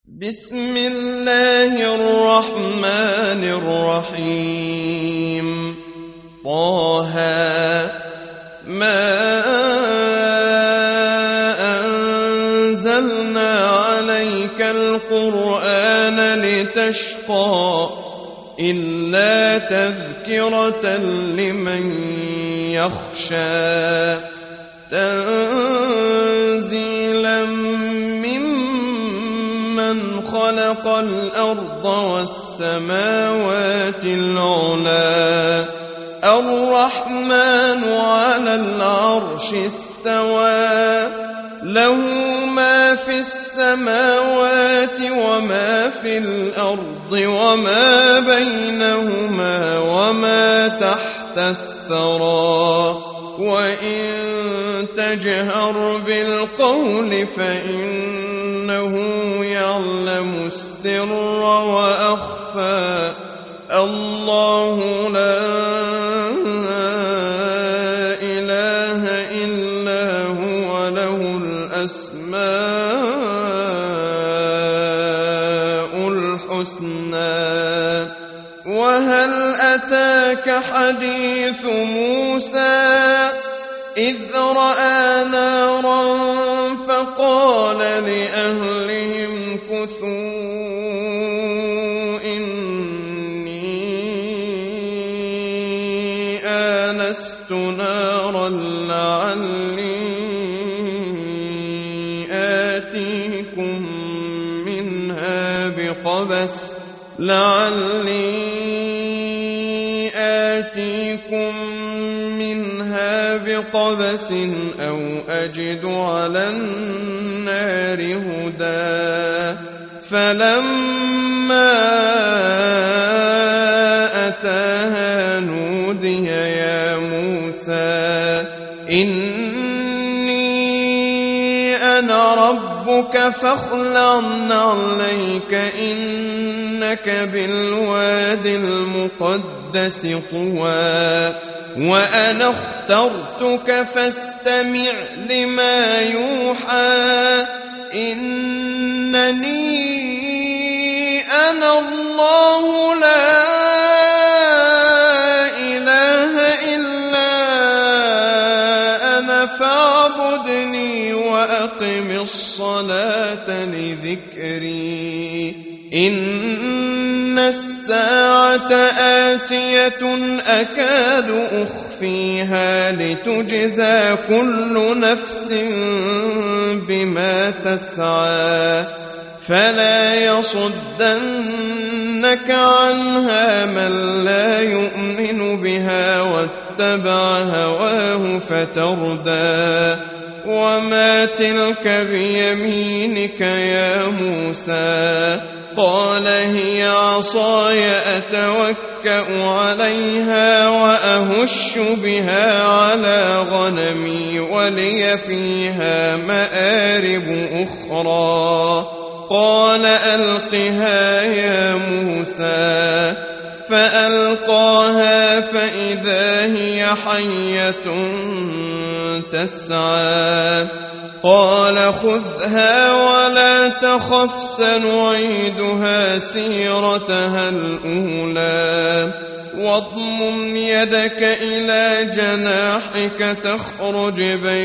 بسم الله الرحمن الرحيم. طه ما أنزلنا عليك القرآن لتشقى إلا تذكرة لمن يخشى تنزيلا ممن خلق الأرض والسماوات العلى الرحمن على العرش استوى له ما في السماوات وما في الأرض وما بينهما وما تحت الثرى وإن تجهر بالقول فإنه يعلم السر وأخفى الله لا إله إلا هو له الأسماء الحسنى. وهل أتاك حديث موسى إذ رأى نارا فقال لأهلهم كثوا إني آنست نارا لعلي آتيكم منها بقبس أو أجد على النار هدى. فلما أتاها نودي يا موسى إني أنا ربك فاخلع عليك إنك بالواد المقدس طوى وأنا اخترتك فاستمع لما يوحى إنني أنا الله لا إله إلا أنا فاعبدني وأقم الصلاة لذكري. إن الساعة آتية أكاد أخفيها لتجزى كل نفس بما تسعى فلا يصدنك عنها من لا يؤمن بها واتبع هواه فتردى. وما تلك بيمينك يا موسى قال هي عصاي أتوكأ عليها وأهش بها على غنمي ولي فيها مآرب أخرى. قال ألقها يا موسى فألقاها فإذا هي حية تسعى. قال خذها ولا تخف سنعيدها سيرتها الأولى واضمم يدك إلى جناحك تخرج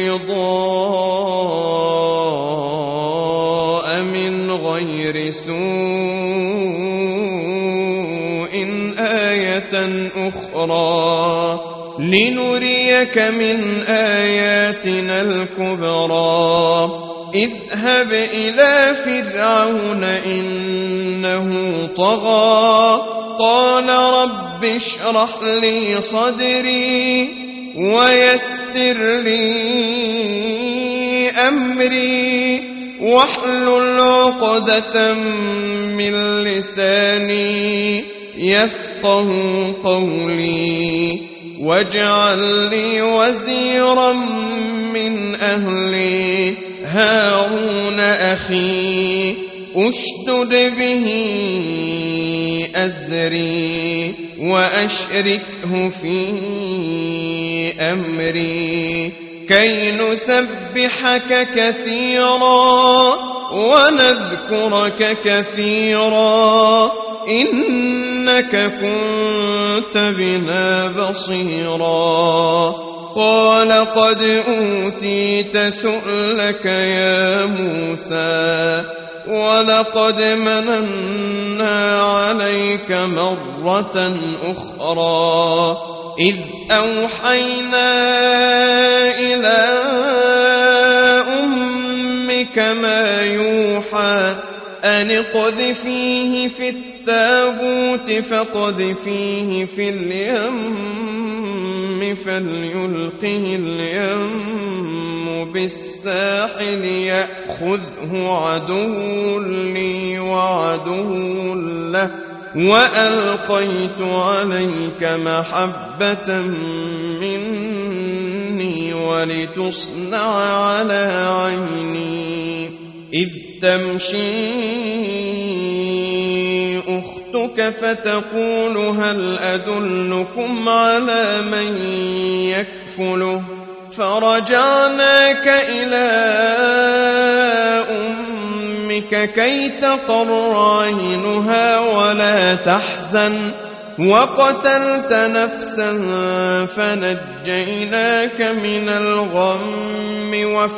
بيضاء من غير سوء آية أخرى لنريك من آياتنا الكبرى. اذهب إلى فرعون إنه طغى قال رب اشرح لي صدري ويسر لي أمري واحلل عقدة من لساني يفقه قولي واجعل لي وزيرا من أهلي هارون أخي أشدد به أزري وأشركه في أمري كي نسبحك كثيرا ونذكرك كثيرا إنك كنت بنا بصيرا قال قد أوتيت سؤلك يا موسى ولقد مننا عليك مرة أخرى إذ أوحينا إلى أمك ما يوحى أن اقذفيه في التابوت فاقذفيه في اليم فليلقه اليم بالساحل يأخذه عدو لي وعدو له وألقيت عليك محبة مني ولتصنع على عيني إذ تمشي أختك فتقول هل أدلكم على من يكفله فرجعناك إلى أمك كي تقر عينها ولا تحزن وقتلت نفسا فنجيناك من الغم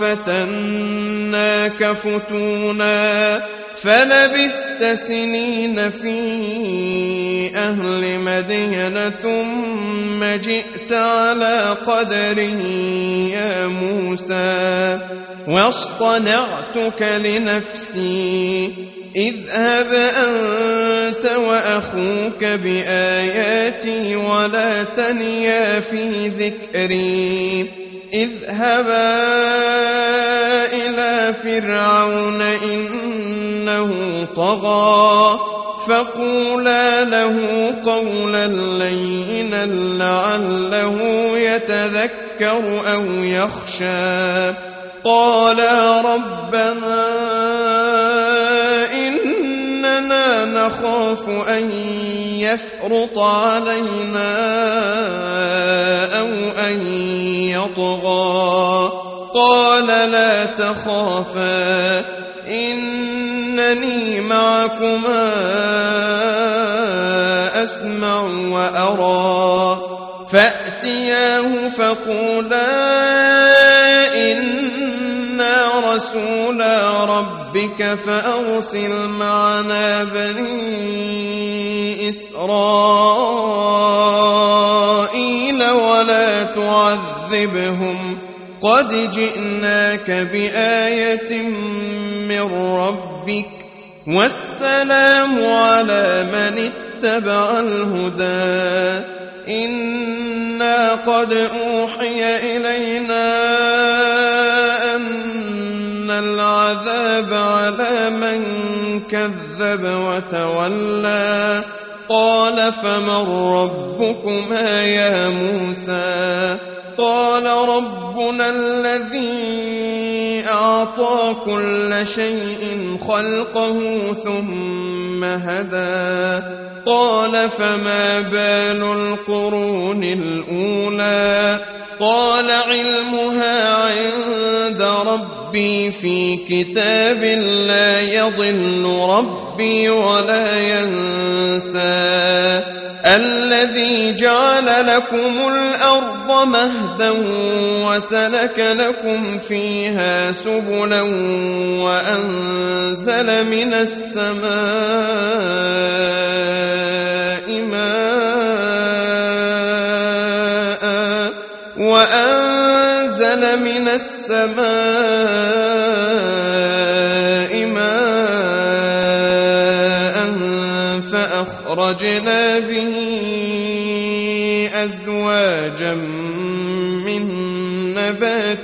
وفتناك فتونا فلبثت سنين في أهل مدين ثم جئت على قدره يا موسى واصطنعتك لنفسي اذهب أنت وأخوك بآياتي ولا تنيا في ذكري اذهبا إلى فرعون إنه طغى فقولا له قولا لينا لعله يتذكر أو يخشى قالا ربنا إننا نخاف أن يفرط علينا أو أن يطغى قال لا تخافا إنني معكما أسمع وأرى فأتياه فقولا إنا رسولا ربك فأرسل معنا بني إسرائيل ولا تعذبهم قد جئناك بآية من ربك والسلام على من اتبع الهدى إنا قد أوحي إلينا أن العذاب على من كذب وتولى قال فمن ربكما يا موسى قال ربنا الذي أعطى كل شيء خلقه ثم هدى قال فما بال القرون الأولى قال علمها عند ربي في كتاب لا يضل ربي ولا ينسى الذي جعل لكم الأرض مهدا وسلك لكم فيها سبلا وأنزل من السماء ماء فأخرجنا به أزواجا من نبات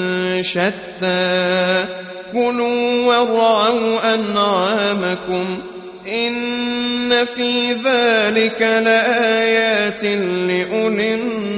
شتى كلوا وارعوا أنعامكم إن في ذلك لآيات لأولي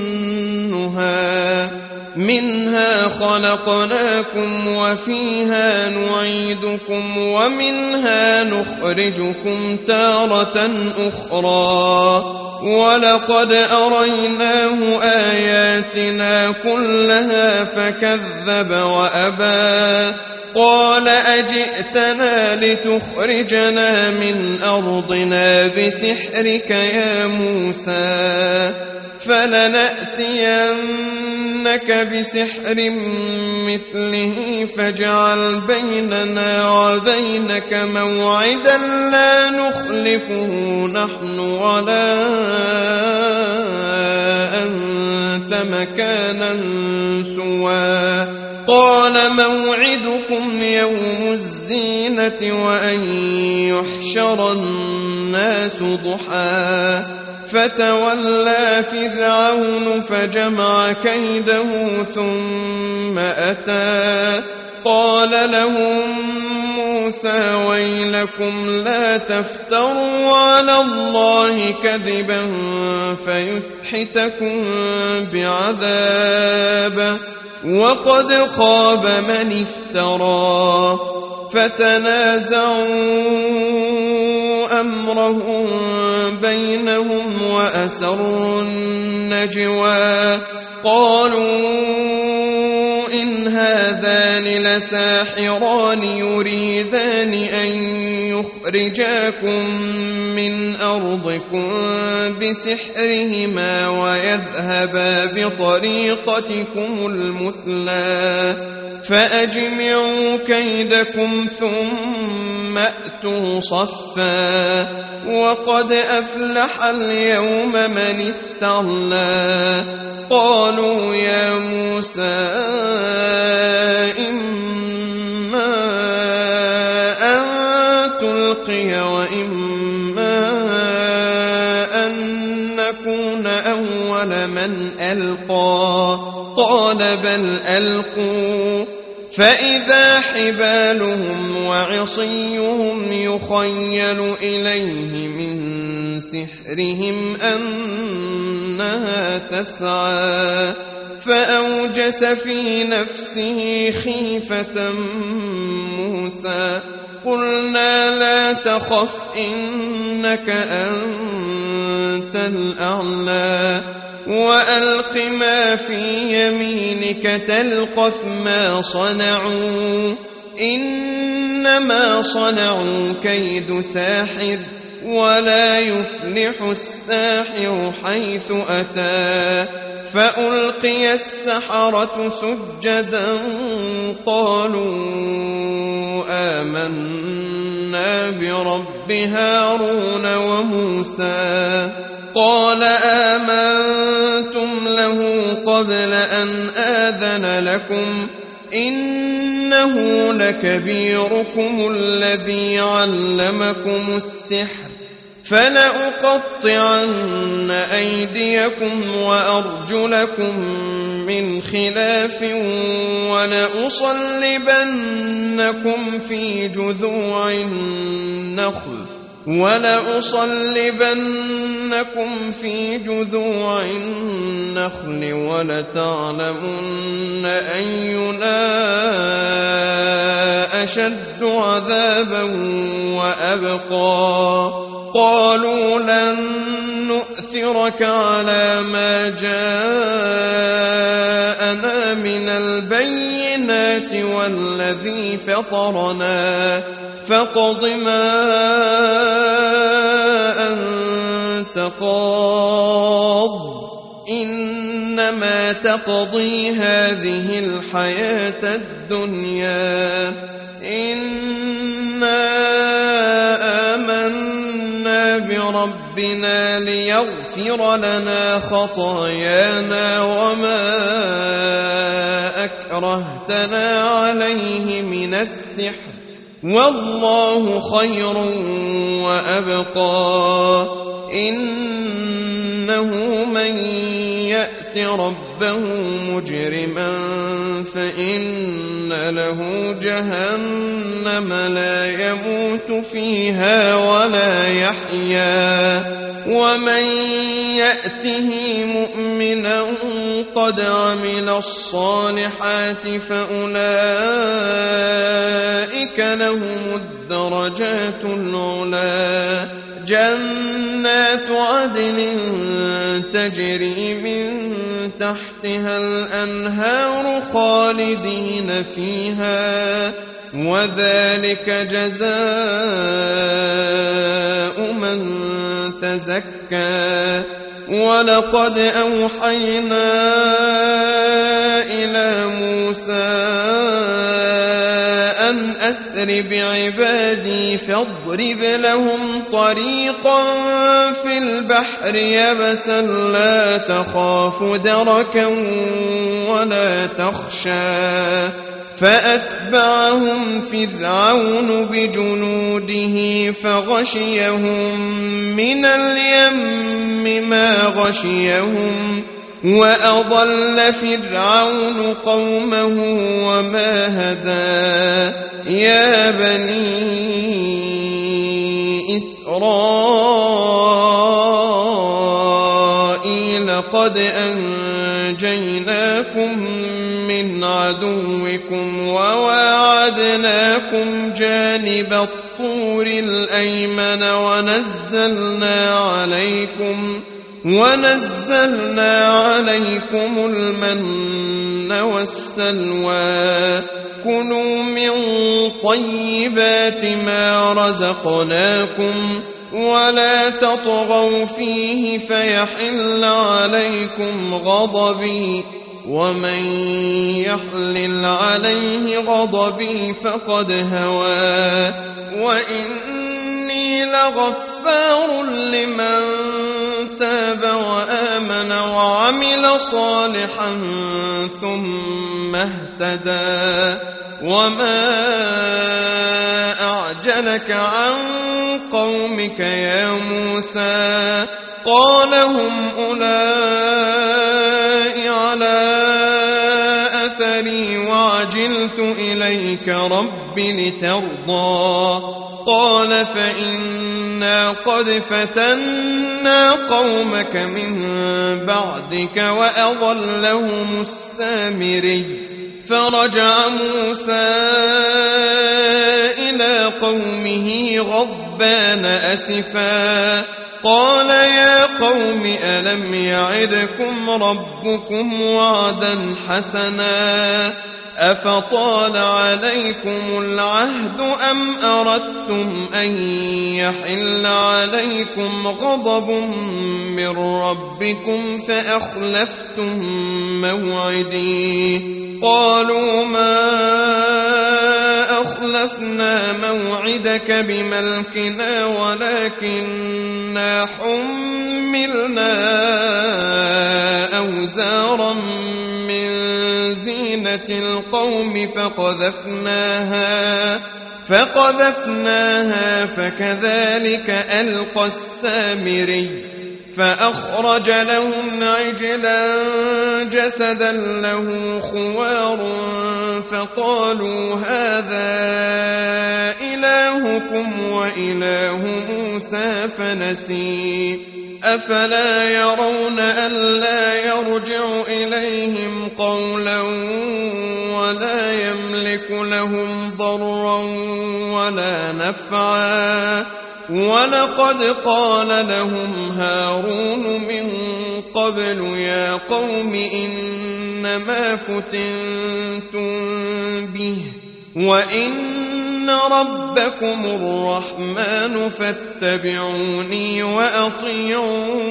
النهى منها خلقناكم وفيها نعيدكم ومنها نخرجكم تارة أخرى ولقد أريناه آياتنا كلها فكذب وأبى قال أجئتنا لتخرجنا من أرضنا بسحرك يا موسى فلنأتينك بسحر مثله فاجعل بيننا وبينك موعدا لا نخلفه نحن ولا أنت مكانا سوى قال موعدكم يوم الزينة وأن يحشر الناس ضحى فتولى فرعون فجمع كيده ثم أتى قال لهم موسى ويلكم لا تفتروا على الله كذبا فيسحتكم بعذاب وقد خاب من افترى فتنازعوا أمرهم بينهم وأسروا النجوى قالوا إن هذان لساحران يريدان أن يخرجاكم من أرضكم بسحرهما ويذهبا بطريقتكم المثلى فأجمعوا كيدكم ثم أتوا صفا وقد أفلح اليوم من استعلى قالوا يا موسى إما أن تلقي وإما أن نكون أول من ألقى قال بل ألقوا فإذا حبالهم وعصيهم يخيل إليه من سحرهم أنها تسعى فأوجس في نفسه خيفة موسى قلنا لا تخف إنك أنت الأعلى وألق ما في يمينك تلقف ما صنعوا إنما صنعوا كيد ساحر ولا يفلح الساحر حيث أتى فألقي السحرة سجدا قالوا آمنا برب هارون وموسى قال آمنتم له قبل أن آذن لكم إنه لكبيركم الذي علمكم السحر فلأقطعن أيديكم وأرجلكم من خلاف ولأصلبنكم في جذوع النخل ولتعلمن أينا أشد عذابا وأبقى قالوا لن نؤثرك على ما جاءنا من البينات والذي فطرنا فاقض ما أنت قاض إنما تقضي هذه الحياة الدنيا إنا آمنا بربنا ليغفر لنا خطايانا وما أكرهتنا عليه من السحر والله خير وأبقى إنه من يأت ربه مجرما فإن له جهنم لا يموت فيها ولا يحيا ومن يأته مؤمنا قد عمل الصالحات فأولئك لهم الدرجات العلى جنات عدن تجري من تحتها الأنهار خالدين فيها وذلك جزاء من تزكى ولقد أوحينا إلى موسى أن أسر بعبادي فاضرب لهم طريقا في البحر يبسا لا تخاف دركا ولا تخشى فأتبعهم فرعون بجنوده فغشيهم من اليم ما غشيهم وأضل فرعون قومه وما هدى يا بني إسرائيل قد أنجيناكم من عدوكم وواعدناكم جانب الطور الأيمن ونزلنا عليكم المن والسلوى كلوا من طيبات ما رزقناكم ولا تطغوا فيه فيحل عليكم غضبي ومن يحلل عليه غضبي فقد هوى وإني لغفار لمن تاب وآمن وعمل صالحا ثم اهتدى وما أعجلك عن قومك يا موسى قال هم أولئك على أثري وعجلت إليك رب لترضى قال فإنا قد فتنا قومك من بعدك وأضلهم السامري فرجع موسى إلى قومه غضبان أسفا قال يا قوم ألم يعدكم ربكم وعدا حسنا أفطال عليكم العهد أم أردتم أن يحل عليكم غضب من ربكم فأخلفتم موعدي قالوا ما أخلفنا موعدك بملكنا ولكننا حملنا أوزارا من زينة القوم فقذفناها فكذلك ألقى السامري فأخرج لهم عجلا جسدا له خوار فقالوا هذا إلهكم وإله موسى فنسي أفلا يرون ألا يرجع إليهم قولا ولا يملك لهم ضرا ولا نفعا ولقد قال لهم هارون من قبل يا قوم إنما فتنتم به وإن ربكم الرحمن فاتبعوني وأطيعوا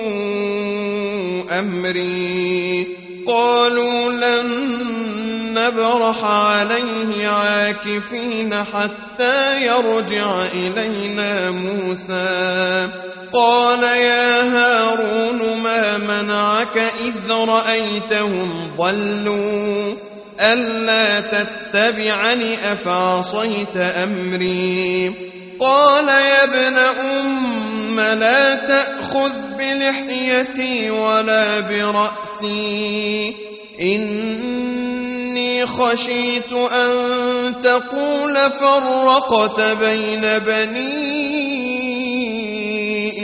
أمري قالوا لن نبرح عليه عاكفين حتى يرجع إلينا موسى قال يا هارون ما منعك إذ رأيتهم ضلوا ألا تتبعني أفعصيت أمري قال يا ابن أم لا تأخذ بلحيتي ولا برأسي إني خشيت أن تقول فرقت بين بني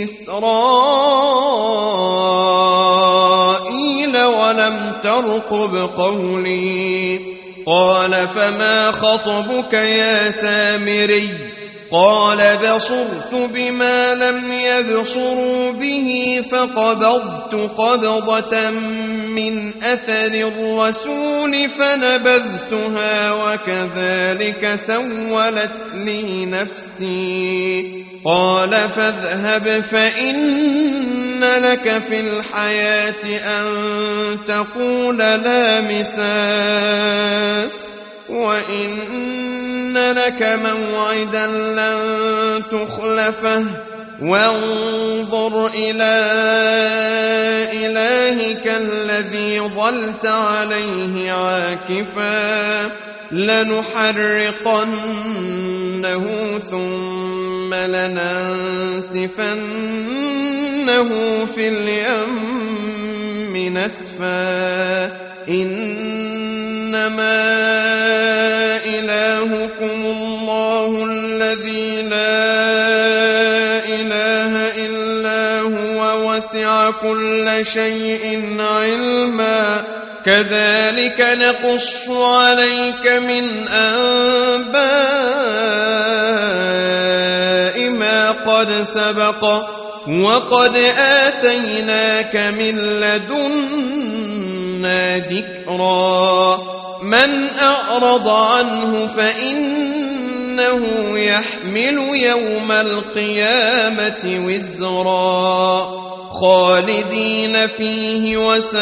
إسرائيل ولم ترقب قولي قال فما خطبك يا سامري قال بصرت بما لم يبصروا به فقبضت قبضة من أثر الرسول فنبذتها وكذلك سولت لي نفسي. قال فاذهب فإن لك في الحياة أن تقول لا مساس وإن لك موعدا لن تخلفه وانظر إلى إلهك الذي ظلت عليه عاكفا لنحرقنه ثم لننسفنه في اليم نسفا إنما إلهكم الله الذي لا إله إلا هو وسع كل شيء علما كذلك نقص عليك من أنباء ما قد سبق وقد آتيناك من لدنا ذكرا من أعرض عنه فإنه يحمل يوم القيامة وزرا خالدين فيه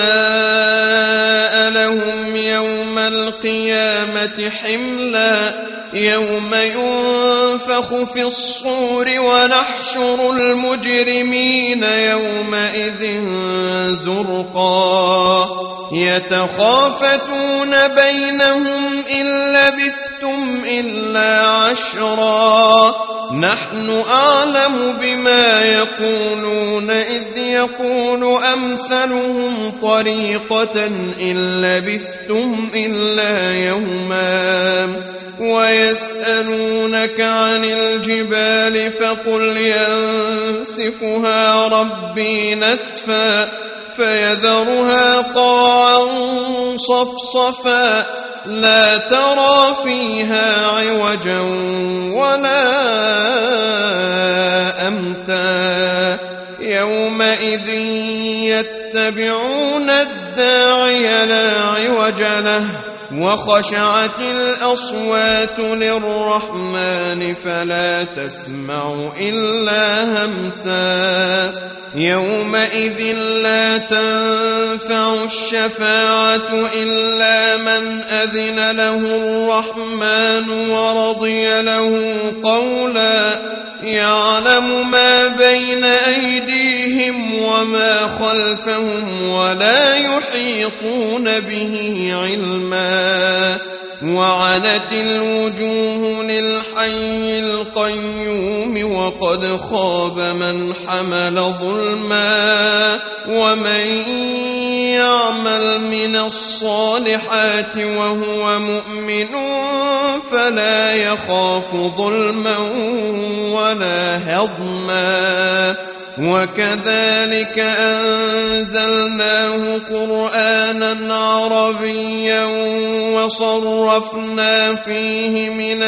وساء لهم يوم القيامة حملا يوم ينفخ في الصور ونحشر المجرمين يومئذ زرقا يتخافتون بينهم إن لبثتم إلا عشرا نحن أعلم بما يقولون إذ يقول أمثلهم طريقة إن لبثتم إلا يوما ويسألونك عن الجبال فقل ينسفها ربي نسفا فيذرها قاعا صفصفا لا ترى فيها عوجا ولا أمتا يومئذ يتبعون الداعي لا عوج له وخشعت الأصوات للرحمن فلا تسمع إلا همسا يومئذ لا تنفع الشفاعة إلا من أذن له الرحمن ورضي له قولا يعلم ما بين أيديهم وما خلفهم ولا يحيطون به علما وعنت الوجوه للحي القيوم وقد خاب من حمل ظلما ومن يعمل من الصالحات وهو مؤمن فلا يخاف ظلما ولا هضما وكذلك أنزلناه قرآنا عربيا وصرفنا فيه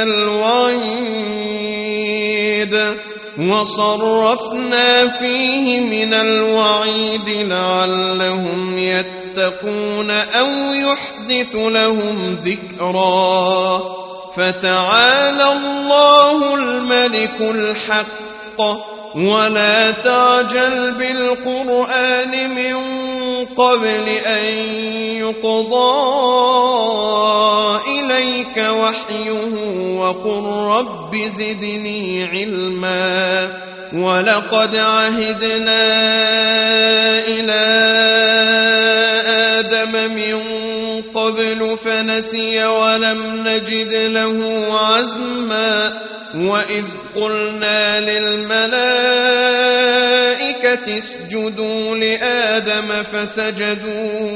من الوعيد لعلهم يتقون أو يحدث لهم ذكرا فتعالى الله الملك الحق ولا تعجل بالقرآن من قبل أن يقضى إليك وحيه وقل رب زدني علما ولقد عهدنا إلى آدم من قبل فنسي ولم نجد له عزما وإذ قلنا للملائكة اسجدوا لآدم فسجدوا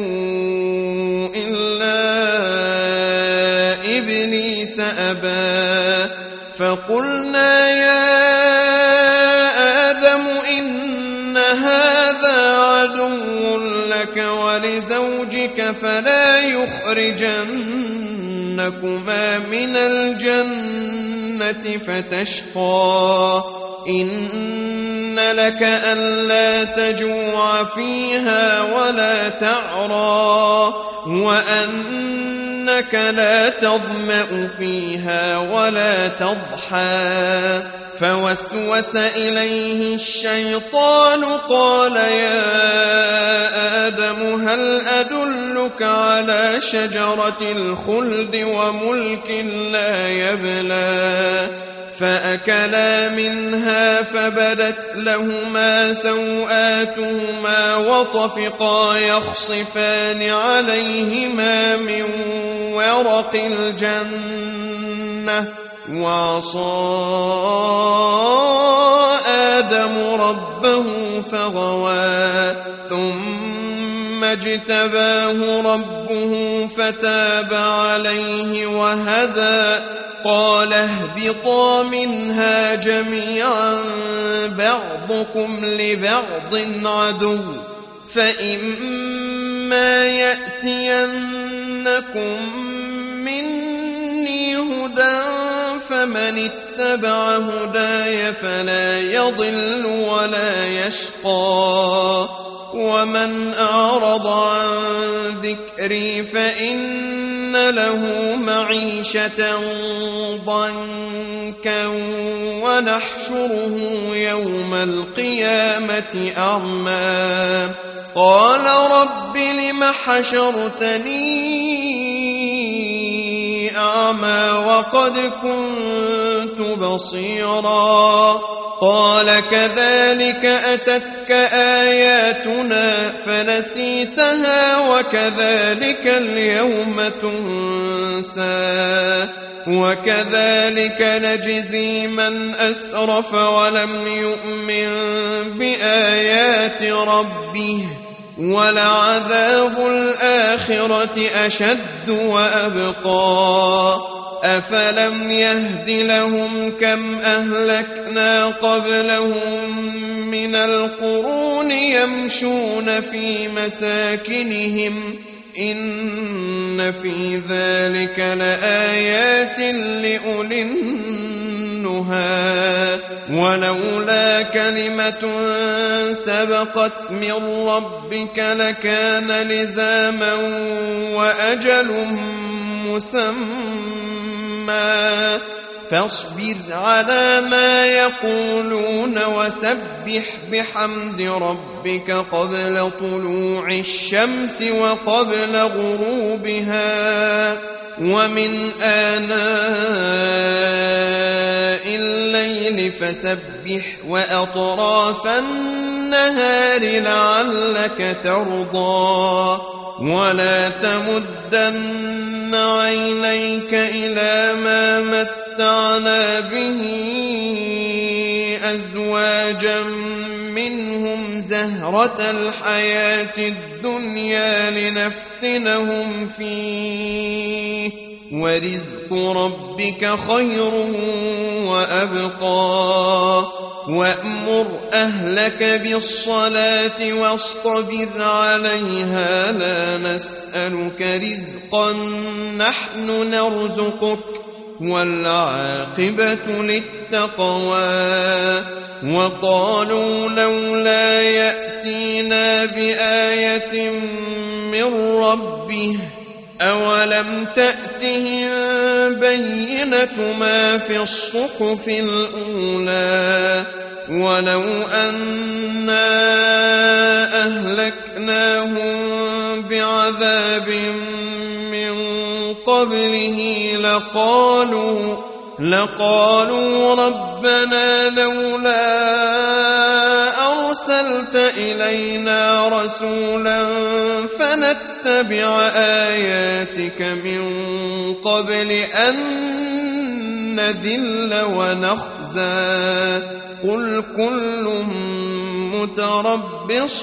إلا إبليس أبى فقلنا يا آدم إن هذا عدو لك ولزوجك فلا يخرجنكما لأخرجنكما من الجنة فتشقى إن لك ألا تجوع فيها ولا تعرى وأنك لا تظمأ فيها ولا تضحى فوسوس إليه الشيطان قال يا آدم هل أدلك على شجرة الخلد وملك لا يبلى فأكلا منها فبدت لهما سوآتهما وطفقا يخصفان عليهما من ورق الجنة وعصى آدم ربه فغوى ثم اجتباه ربه فتاب عليه وهدى قال اهبطا منها جميعا بعضكم لبعض عدو فإما يأتينكم مني هدى فمن اتبع هداي فلا يضل ولا يشقى ومن أعرض عن ذكري فإن له معيشة ضنكا ونحشره يوم القيامة أعمى قال رب لم حشرتني أعمى وقد كنت بصيرا قال كذلك أتتك آياتنا فنسيتها وكذلك اليوم تنسى وكذلك نجزي من أسرف ولم يؤمن بآيات ربه ولعذاب الآخرة أشد وأبقى أفلم يهد لهم كم أهلكنا قبلهم من القرون يمشون في مساكنهم إن في ذلك لآيات لأولي النهى ولولا كلمة سبقت من ربك لكان لزاما وأجل مسمى فاصبر على ما يقولون وسبح بحمد ربك قبل طلوع الشمس وقبل غروبها ومن آناء الليل فسبح وأطراف النهار لعلك ترضى ولا تمدن عينيك إلى ما متعنا به أزواجا منهم زهرة الحياة الدنيا لنفتنهم فيه ورزق ربك خير وأبقى وأمر أهلك بالصلاة واصطبر عليها لا نسألك رزقا نحن نرزقك والعاقبة للتقوى وقالوا لولا يأتينا بآية من ربه أولم تأتهم بينة ما في الصحف الأولى ولو أنا أهلكناهم بعذاب من قبله لقالوا ربنا لولا أرسلت إلينا رسولا فنتبع آياتك من قبل أن نذل ونخزى قل كل متربص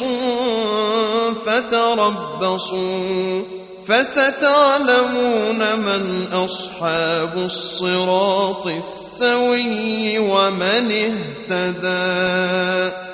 فتربصوا فستعلمون من أصحاب الصراط السوي ومن اهتدى.